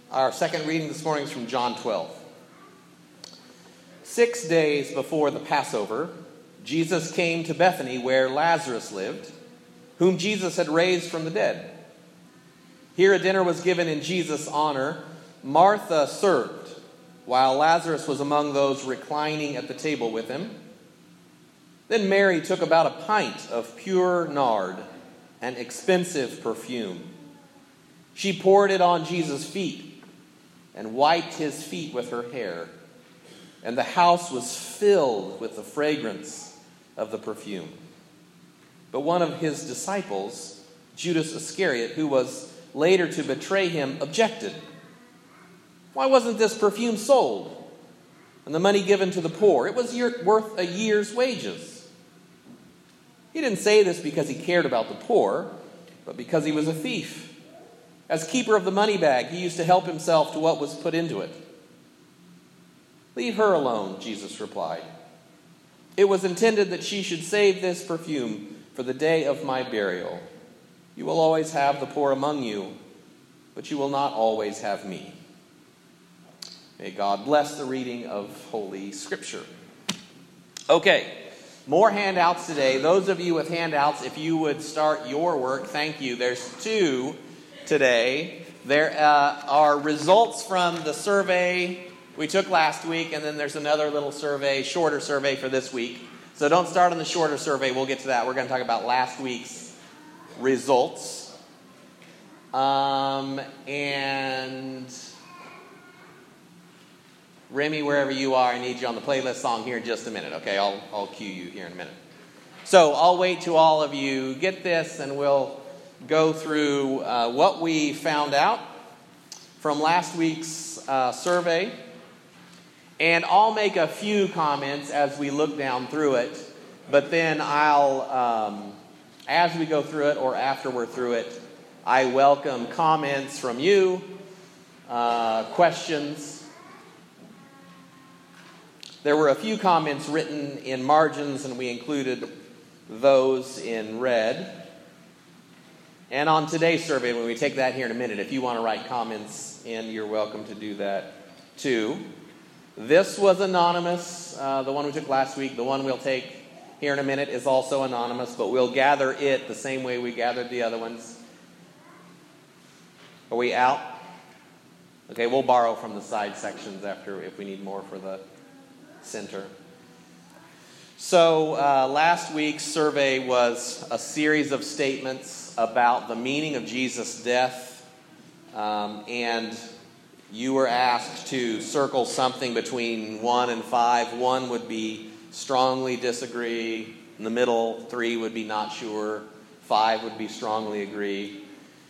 Our second reading this morning is from John 12. 6 days before the Passover, Jesus came to Bethany where Lazarus lived, whom Jesus had raised from the dead. Here a dinner was given in Jesus' honor. Martha served, while Lazarus was among those reclining at the table with him. Then Mary took about a pint of pure nard, an expensive perfume. She poured it on Jesus' feet and wiped his feet with her hair. And the house was filled with the fragrance of the perfume. But one of his disciples, Judas Iscariot, who was later to betray him, objected. Why wasn't this perfume sold and the money given to the poor? It was worth a year's wages. He didn't say this because he cared about the poor, but because he was a thief. As keeper of the money bag, he used to help himself to what was put into it. Leave her alone, Jesus replied. It was intended that she should save this perfume for the day of my burial. You will always have the poor among you, but you will not always have me. May God bless the reading of Holy Scripture. Okay, more handouts today. Those of you with handouts, if you would start your work, thank you. There's 2 today. There are results from the survey we took last week, and then there's another little survey, shorter survey for this week. So don't start on the shorter survey. We'll get to that. We're going to talk about last week's results. And Remy, wherever you are, I need you on the playlist song here in just a minute. Okay, I'll cue you here in a minute. So I'll wait till all of you get this, and we'll go through what we found out from last week's survey. And I'll make a few comments as we look down through it. But then I'll, as we go through it or after we're through it, I welcome comments from you, questions. There were a few comments written in margins, and we included those in red. And on today's survey, when we take that here in a minute, if you want to write comments in, you're welcome to do that too. This was anonymous. The one we took last week, the one we'll take here in a minute is also anonymous, but we'll gather it the same way we gathered the other ones. Are we out? Okay, we'll borrow from the side sections after if we need more for the center. So last week's survey was a series of statements about the meaning of Jesus' death, and you were asked to circle something between 1 and 5. 1 would be strongly disagree. In the middle, 3 would be not sure. 5 would be strongly agree.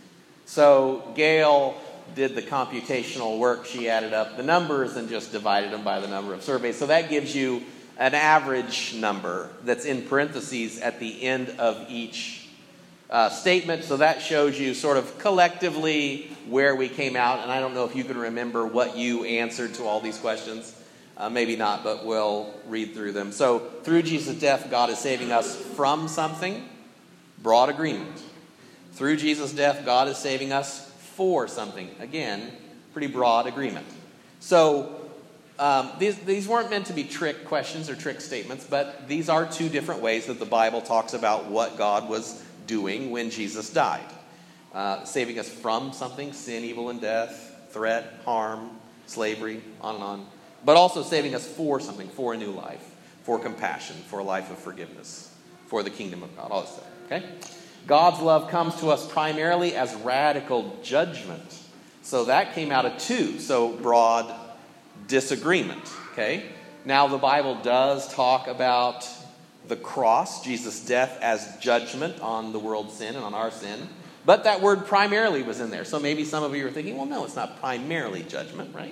So Gail did the computational work. She added up the numbers and just divided them by the number of surveys. So that gives you an average number that's in parentheses at the end of each statement. So that shows you sort of collectively where we came out. And I don't know if you can remember what you answered to all these questions. Maybe not, but we'll read through them. So through Jesus' death, God is saving us from something. Broad agreement. Through Jesus' death, God is saving us for something. Again, pretty broad agreement. So these weren't meant to be trick questions or trick statements, but these are 2 different ways that the Bible talks about what God was doing when Jesus died. Saving us from something, sin, evil, and death, threat, harm, slavery, on and on. But also saving us for something, for a new life, for compassion, for a life of forgiveness, for the kingdom of God. All this stuff, okay? God's love comes to us primarily as radical judgment. So that came out of 2. So broad disagreement, okay? Now the Bible does talk about the cross, Jesus' death as judgment on the world's sin and on our sin. But that word primarily was in there. So maybe some of you are thinking, well, no, it's not primarily judgment, right?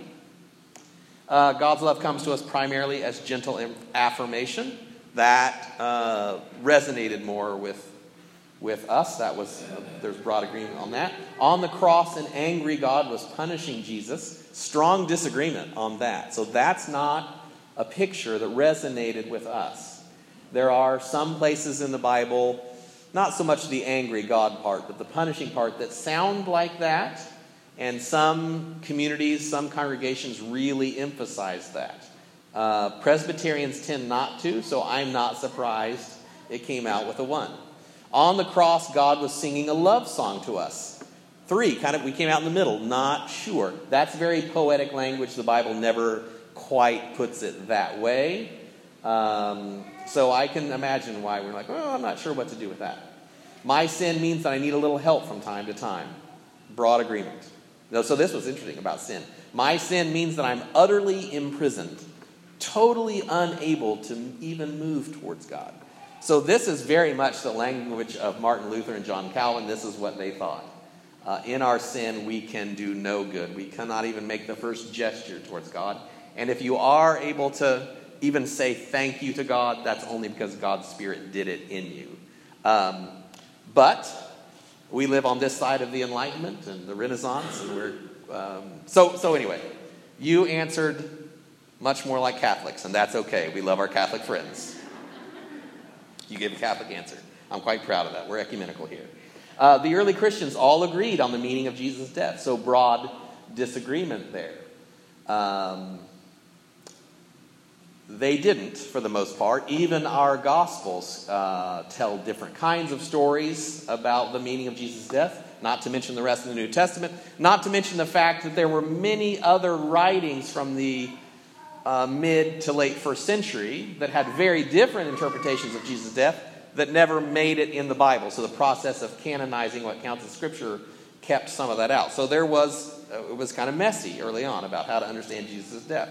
God's love comes to us primarily as gentle affirmation. That resonated more with us. There's broad agreement on that. On the cross, an angry God was punishing Jesus. Strong disagreement on that. So that's not a picture that resonated with us. There are some places in the Bible, not so much the angry God part, but the punishing part that sound like that. And some communities, some congregations really emphasize that. Presbyterians tend not to, so I'm not surprised it came out with a 1. On the cross, God was singing a love song to us. 3, we came out in the middle, not sure. That's very poetic language. The Bible never quite puts it that way. So I can imagine why we're like, I'm not sure what to do with that. My sin means that I need a little help from time to time. Broad agreement. So this was interesting about sin. My sin means that I'm utterly imprisoned, totally unable to even move towards God. So this is very much the language of Martin Luther and John Calvin. This is what they thought. In our sin, we can do no good. We cannot even make the first gesture towards God. And if you are able to even say thank you to God, that's only because God's Spirit did it in you. But we live on this side of the Enlightenment and the Renaissance, and we're so anyway, you answered much more like Catholics, and that's okay. We love our Catholic friends. You gave a Catholic answer. I'm quite proud of that. We're ecumenical here. The early Christians all agreed on the meaning of Jesus' death, so broad disagreement there. They didn't, for the most part. Even our Gospels tell different kinds of stories about the meaning of Jesus' death, not to mention the rest of the New Testament, not to mention the fact that there were many other writings from the mid to late 1st century that had very different interpretations of Jesus' death that never made it in the Bible. So the process of canonizing what counts as Scripture kept some of that out. So it was kind of messy early on about how to understand Jesus' death.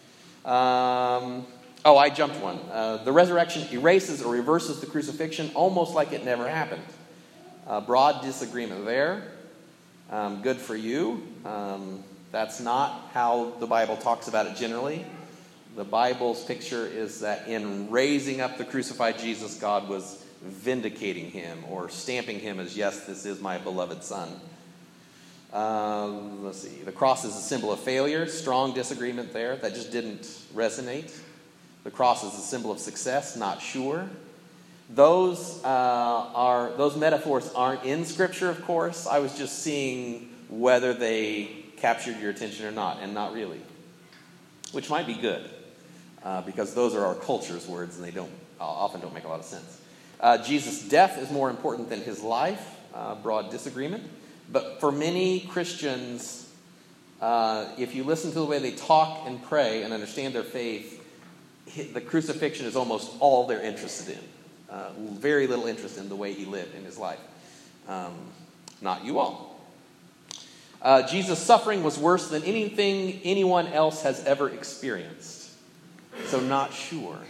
I jumped one. The resurrection erases or reverses the crucifixion almost like it never happened. Broad disagreement there. Good for you. That's not how the Bible talks about it generally. The Bible's picture is that in raising up the crucified Jesus, God was vindicating him or stamping him as, yes, this is my beloved Son. Let's see. The cross is a symbol of failure. Strong disagreement there. That just didn't resonate. The cross is a symbol of success. Not sure. Those metaphors aren't in Scripture, of course. I was just seeing whether they captured your attention or not, and not really. Which might be good, because those are our culture's words, and they often don't make a lot of sense. Jesus' death is more important than his life. Broad disagreement. But for many Christians, if you listen to the way they talk and pray and understand their faith, the crucifixion is almost all they're interested in. Very little interest in the way he lived in his life. Not you all. Jesus' suffering was worse than anything anyone else has ever experienced. So not sure.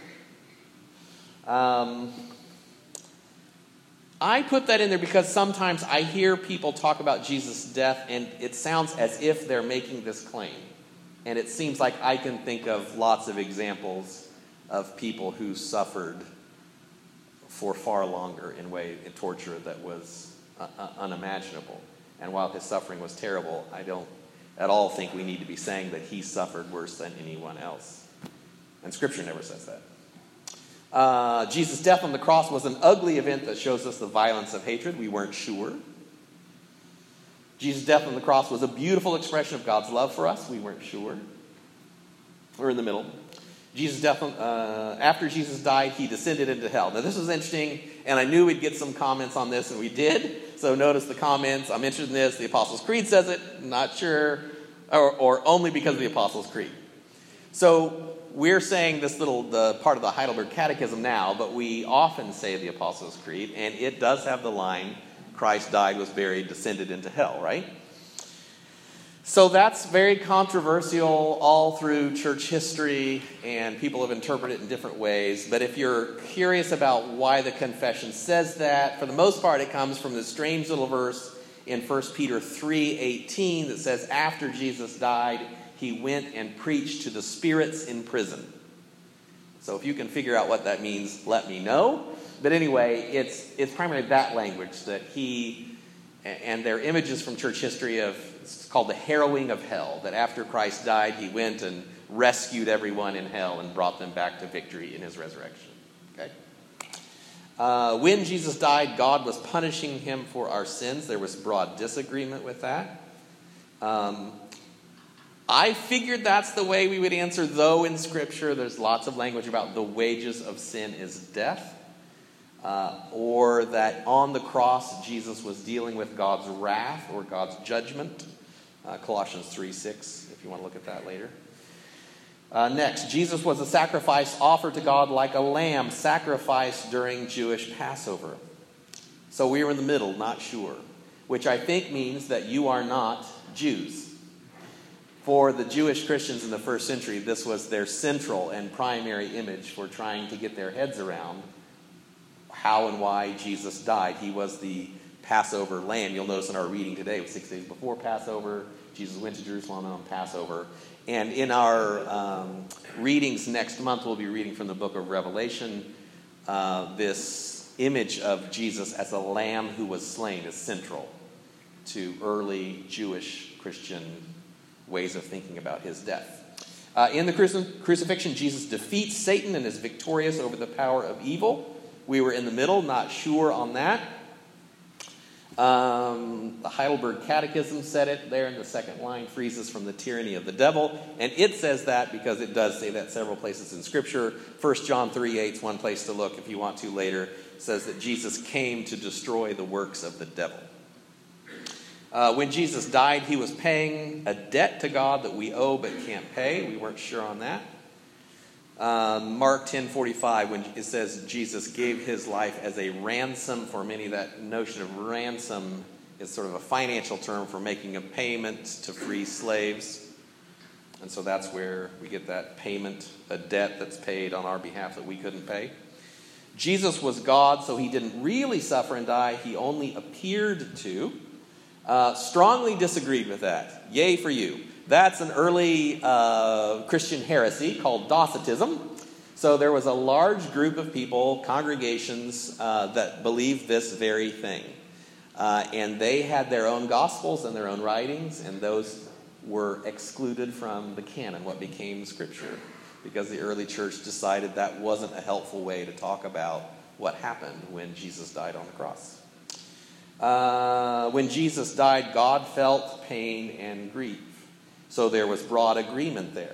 I put that in there because sometimes I hear people talk about Jesus' death and it sounds as if they're making this claim. And it seems like I can think of lots of examples of people who suffered for far longer in torture that was unimaginable. And while his suffering was terrible, I don't at all think we need to be saying that he suffered worse than anyone else. And Scripture never says that. Jesus' death on the cross was an ugly event that shows us the violence of hatred. We weren't sure. Jesus' death on the cross was a beautiful expression of God's love for us. We weren't sure. We're in the middle. Jesus' death, after Jesus died, he descended into hell. Now, this was interesting, and I knew we'd get some comments on this, and we did. So notice the comments. I'm interested in this. The Apostles' Creed says it. Not sure. Or only because of the Apostles' Creed. So we're saying the part of the Heidelberg Catechism now, but we often say the Apostles' Creed, and it does have the line, Christ died, was buried, descended into hell, right? So that's very controversial all through church history, and people have interpreted it in different ways. But if you're curious about why the confession says that, for the most part it comes from this strange little verse in 1 Peter 3:18 that says, after Jesus died, he went and preached to the spirits in prison. So if you can figure out what that means, let me know. But anyway, it's primarily that language that he, and their images from church history of, it's called the harrowing of hell, that after Christ died, he went and rescued everyone in hell and brought them back to victory in his resurrection. Okay? When Jesus died, God was punishing him for our sins. There was broad disagreement with that. I figured that's the way we would answer, though in Scripture there's lots of language about the wages of sin is death, or that on the cross Jesus was dealing with God's wrath or God's judgment. Colossians 3:6, if you want to look at that later. Next, Jesus was a sacrifice offered to God like a lamb sacrificed during Jewish Passover. So we are in the middle, not sure, which I think means that you are not Jews. For the Jewish Christians in the first century, this was their central and primary image for trying to get their heads around how and why Jesus died. He was the Passover lamb. You'll notice in our reading today, it was 6 days before Passover. Jesus went to Jerusalem on Passover. And in our readings next month, we'll be reading from the book of Revelation. This image of Jesus as a lamb who was slain is central to early Jewish Christian ways of thinking about his death. In the crucifixion, Jesus defeats Satan and is victorious over the power of evil. We were in the middle, not sure on that. The Heidelberg Catechism said it there in the second line, frees us from the tyranny of the devil. And it says that because it does say that several places in Scripture. 1 John 3:8 is one place to look if you want to later. It says that Jesus came to destroy the works of the devil. When Jesus died, he was paying a debt to God that we owe but can't pay. We weren't sure on that. Mark 10:45, when it says Jesus gave his life as a ransom for many, that notion of ransom is sort of a financial term for making a payment to free slaves. And so that's where we get that payment, a debt that's paid on our behalf that we couldn't pay. Jesus was God, so he didn't really suffer and die. He only appeared to. Strongly disagreed with that. Yay for you. That's an early Christian heresy called Docetism. So there was a large group of people, congregations, that believed this very thing. And they had their own gospels and their own writings, and those were excluded from the canon, what became Scripture, because the early church decided that wasn't a helpful way to talk about what happened when Jesus died on the cross. When Jesus died, God felt pain and grief. So there was broad agreement there.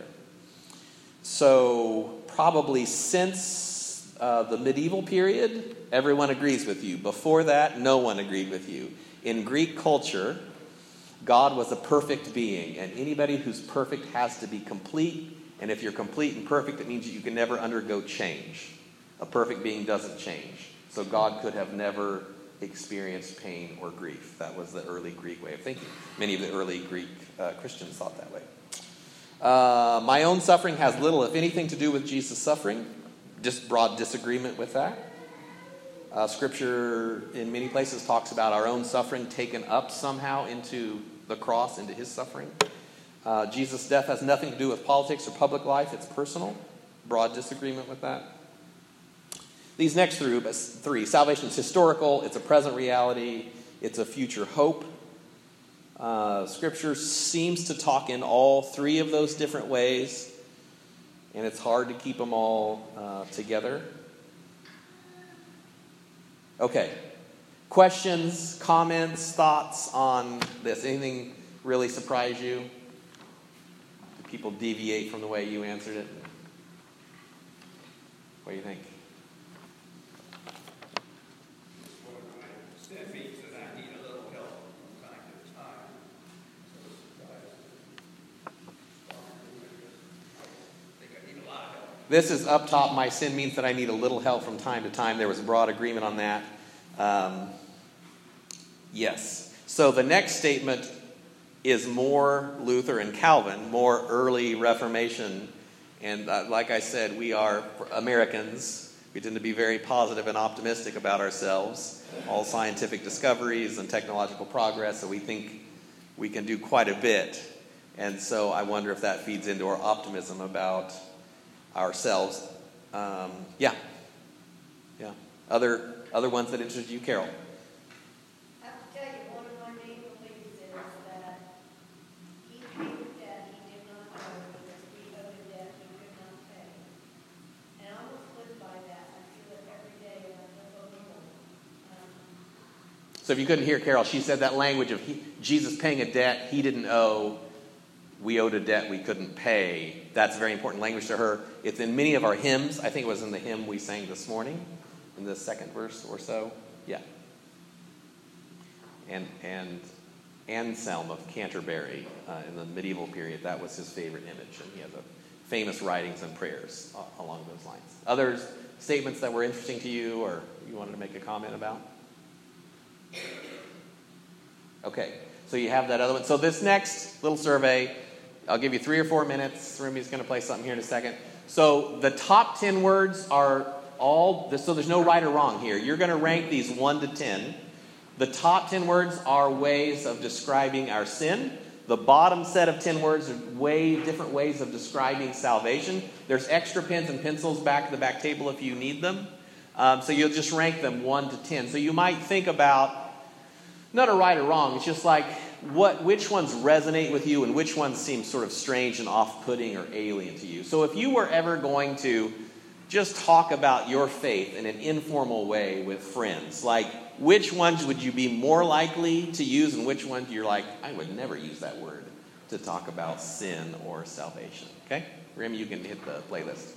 So probably since the medieval period, everyone agrees with you. Before that, no one agreed with you. In Greek culture, God was a perfect being, and anybody who's perfect has to be complete. And if you're complete and perfect, it means that you can never undergo change. A perfect being doesn't change. So God could have never experienced pain or grief. That was the early Greek way of thinking. Many of the early Greek Christians thought that way. My own suffering has little, if anything, to do with Jesus' suffering. Just broad disagreement with that. Scripture in many places talks about our own suffering taken up somehow into the cross, into his suffering. Jesus' death has nothing to do with politics or public life. It's personal. Broad disagreement with that. These next three, salvation is historical, it's a present reality, it's a future hope. Scripture seems to talk in all three of those different ways, and it's hard to keep them all together. Okay. Questions, comments, thoughts on this? Anything really surprise you? Do people deviate from the way you answered it? What do you think? This is up top. My sin means that I need a little help from time to time. There was broad agreement on that. Yes. So the next statement is more Luther and Calvin, more early Reformation. And like I said, we are Americans. We tend to be very positive and optimistic about ourselves. All scientific discoveries and technological progress. So we think we can do quite a bit. And so I wonder if that feeds into our optimism about ourselves. Yeah. Other ones that interest you, Carol? I have to tell you, one of my main beliefs is that he paid the debt he did not owe because we owed a debt he could not pay. And I almost live by that. I feel it every day when I live on the Lord. So if you couldn't hear Carol, she said that language of Jesus paying a debt he didn't owe. We owed a debt we couldn't pay. That's very important language to her. It's in many of our hymns. I think it was in the hymn we sang this morning, in the second verse or so. Yeah. And Anselm of Canterbury in the medieval period, that was his favorite image. And he has famous writings and prayers along those lines. Other statements that were interesting to you or you wanted to make a comment about? Okay, so you have that other one. So this next little survey, I'll give you 3 or 4 minutes. Rumi's going to play something here in a second. So the top 10 words are so there's no right or wrong here. You're going to rank these 1 to 10. The top 10 words are ways of describing our sin. The bottom set of 10 words are different ways of describing salvation. There's extra pens and pencils back at the back table if you need them. So you'll just rank them 1 to 10. So you might think about, not a right or wrong, it's just like which ones resonate with you and which ones seem sort of strange and off-putting or alien to you. So if you were ever going to just talk about your faith in an informal way with friends, like which ones would you be more likely to use and which ones you're like, I would never use that word to talk about sin or salvation. Okay? Rim, you can hit the playlist.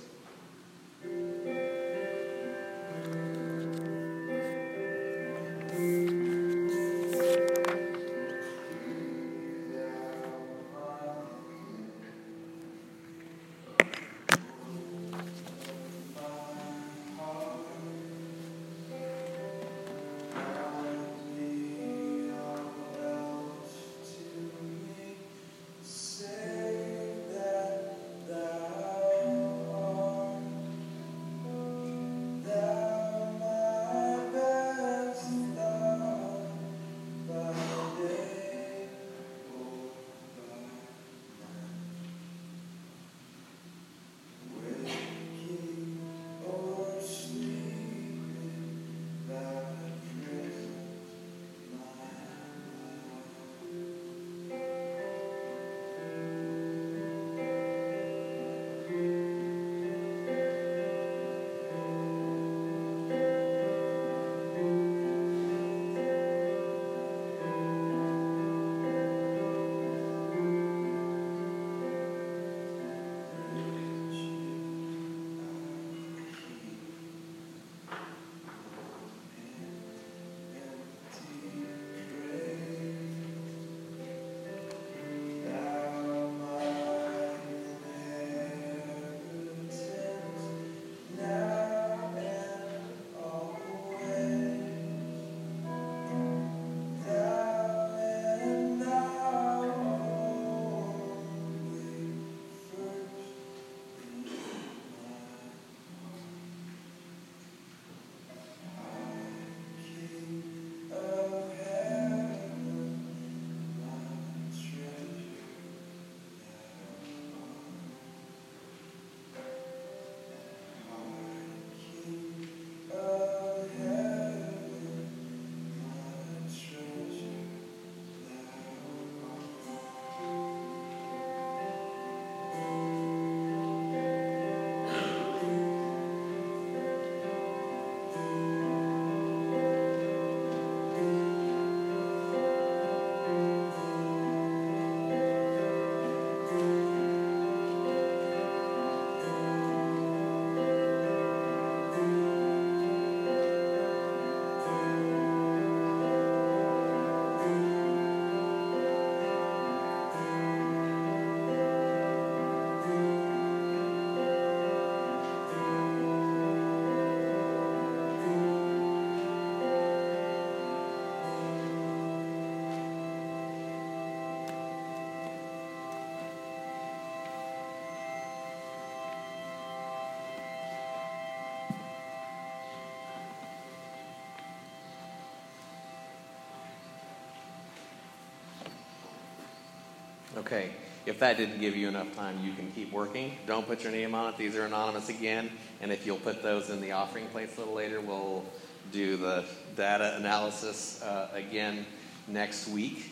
Okay, if that didn't give you enough time, you can keep working. Don't put your name on it. These are anonymous again. And if you'll put those in the offering plates a little later, we'll do the data analysis again next week.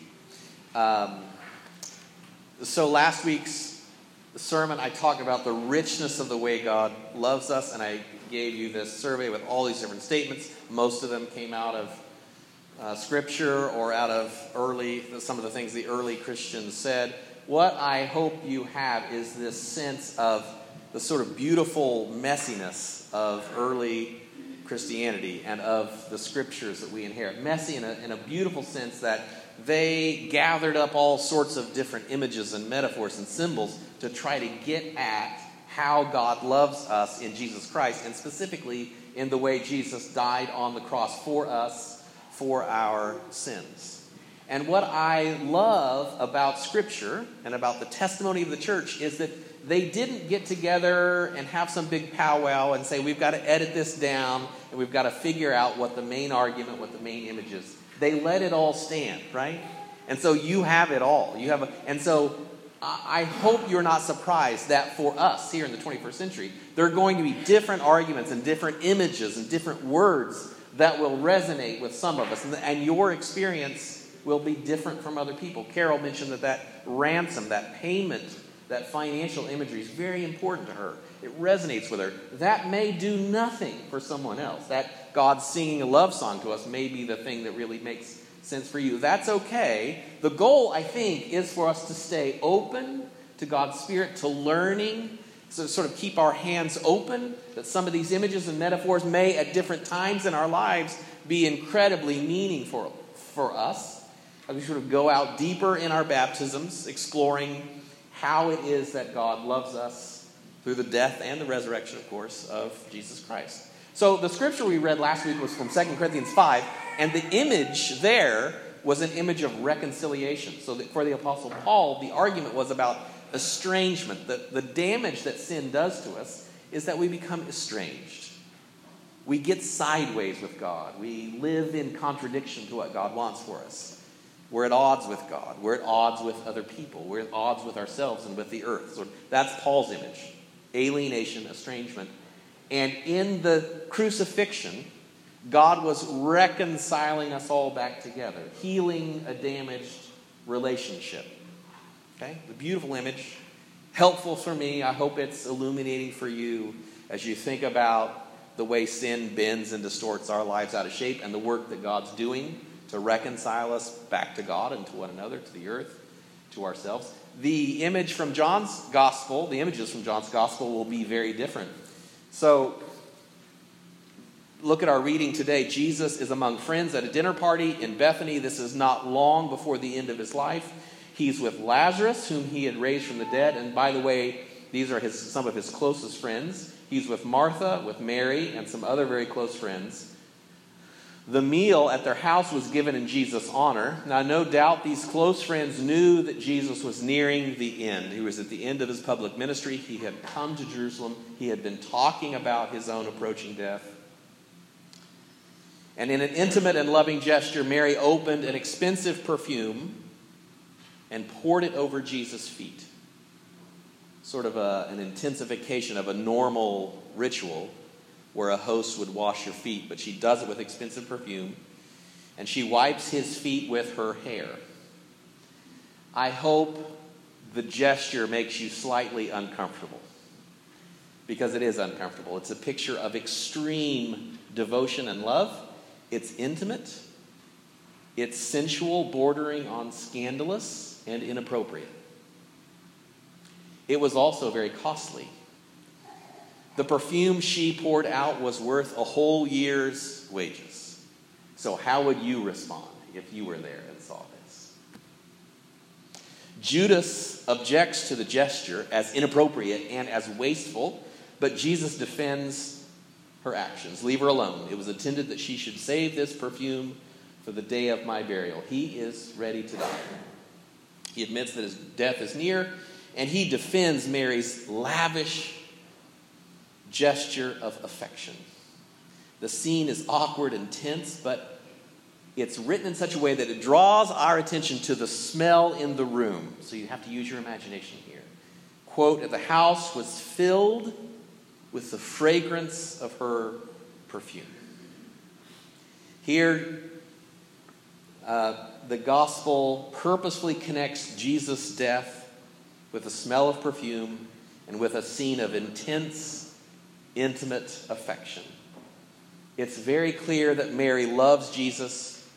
So last week's sermon, I talked about the richness of the way God loves us, and I gave you this survey with all these different statements. Most of them came out of Scripture or out of some of the things the early Christians said, what I hope you have is this sense of the sort of beautiful messiness of early Christianity and of the Scriptures that we inherit. Messy in a beautiful sense that they gathered up all sorts of different images and metaphors and symbols to try to get at how God loves us in Jesus Christ, and specifically in the way Jesus died on the cross for us, for our sins. And what I love about Scripture and about the testimony of the church is that they didn't get together and have some big powwow and say, we've got to edit this down and we've got to figure out what the main argument, what the main image is. They let it all stand, right? And so you have it all. And so I hope you're not surprised that for us here in the 21st century, there are going to be different arguments and different images and different words that will resonate with some of us. And your experience will be different from other people. Carol mentioned that ransom, that payment, that financial imagery is very important to her. It resonates with her. That may do nothing for someone else. That God singing a love song to us may be the thing that really makes sense for you. That's okay. The goal, I think, is for us to stay open to God's Spirit, to learning, so sort of keep our hands open, that some of these images and metaphors may at different times in our lives be incredibly meaningful for us. As we sort of go out deeper in our baptisms, exploring how it is that God loves us through the death and the resurrection, of course, of Jesus Christ. So the scripture we read last week was from 2 Corinthians 5, and the image there was an image of reconciliation. So that for the Apostle Paul, the argument was about estrangement. The damage that sin does to us is that we become estranged. We get sideways with God. We live in contradiction to what God wants for us. We're at odds with God. We're at odds with other people. We're at odds with ourselves and with the earth. So that's Paul's image. Alienation, estrangement. And in the crucifixion, God was reconciling us all back together, healing a damaged relationship. Okay? The beautiful image, helpful for me. I hope it's illuminating for you as you think about the way sin bends and distorts our lives out of shape and the work that God's doing to reconcile us back to God and to one another, to the earth, to ourselves. The images from John's gospel will be very different. So, look at our reading today. Jesus is among friends at a dinner party in Bethany. This is not long before the end of his life. He's with Lazarus, whom he had raised from the dead. And by the way, these are some of his closest friends. He's with Martha, with Mary, and some other very close friends. The meal at their house was given in Jesus' honor. Now, no doubt these close friends knew that Jesus was nearing the end. He was at the end of his public ministry. He had come to Jerusalem. He had been talking about his own approaching death. And in an intimate and loving gesture, Mary opened an expensive perfume and poured it over Jesus' feet. Sort of an intensification of a normal ritual where a host would wash your feet, but she does it with expensive perfume, and she wipes his feet with her hair. I hope the gesture makes you slightly uncomfortable, because it is uncomfortable. It's a picture of extreme devotion and love. It's intimate. It's sensual, bordering on scandalous and inappropriate. It was also very costly. The perfume she poured out was worth a whole year's wages. So how would you respond if you were there and saw this? Judas objects to the gesture as inappropriate and as wasteful, but Jesus defends her actions. Leave her alone. It was intended that she should save this perfume for the day of my burial. He is ready to die. He admits that his death is near, and he defends Mary's lavish gesture of affection. The scene is awkward and tense, but it's written in such a way that it draws our attention to the smell in the room. So you have to use your imagination here. Quote, the house was filled with the fragrance of her perfume. Here, the gospel purposefully connects Jesus' death with the smell of perfume and with a scene of intense, intimate affection. It's very clear that Mary loves Jesus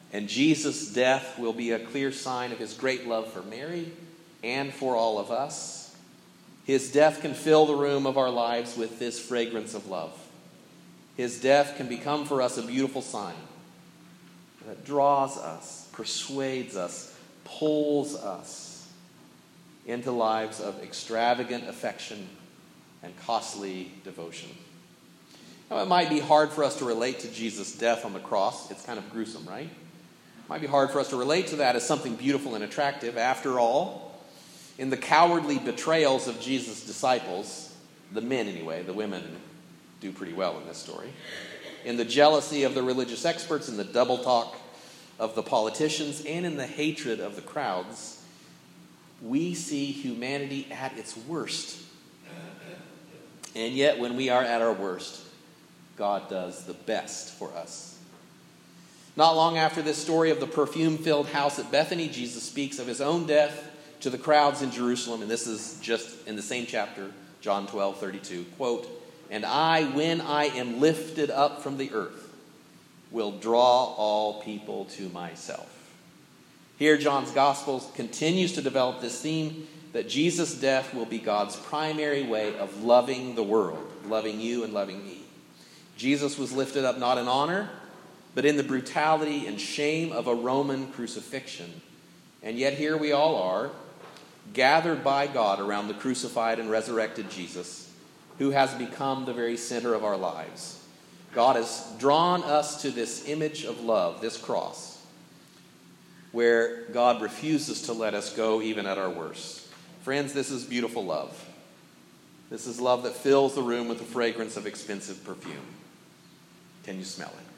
And Jesus' death will be a clear sign of his great love for Mary and for all of us. His death can fill the room of our lives with this fragrance of love. His death can become for us a beautiful sign that draws us, persuades us, pulls us into lives of extravagant affection and costly devotion. Now, it might be hard for us to relate to Jesus' death on the cross. It's kind of gruesome, right? It might be hard for us to relate to that as something beautiful and attractive. After all, in the cowardly betrayals of Jesus' disciples, the men anyway, the women do pretty well in this story, in the jealousy of the religious experts, in the double talk of the politicians, and in the hatred of the crowds, we see humanity at its worst. And yet, when we are at our worst, God does the best for us. Not long after this story of the perfume-filled house at Bethany, Jesus speaks of his own death to the crowds in Jerusalem, and this is just in the same chapter, John 12:32, quote, "And I, when I am lifted up from the earth, will draw all people to myself." Here, John's Gospel continues to develop this theme that Jesus' death will be God's primary way of loving the world, loving you and loving me. Jesus was lifted up not in honor, but in the brutality and shame of a Roman crucifixion. And yet here we all are, gathered by God around the crucified and resurrected Jesus, who has become the very center of our lives. God has drawn us to this image of love, this cross, where God refuses to let us go even at our worst. Friends, this is beautiful love. This is love that fills the room with the fragrance of expensive perfume. Can you smell it?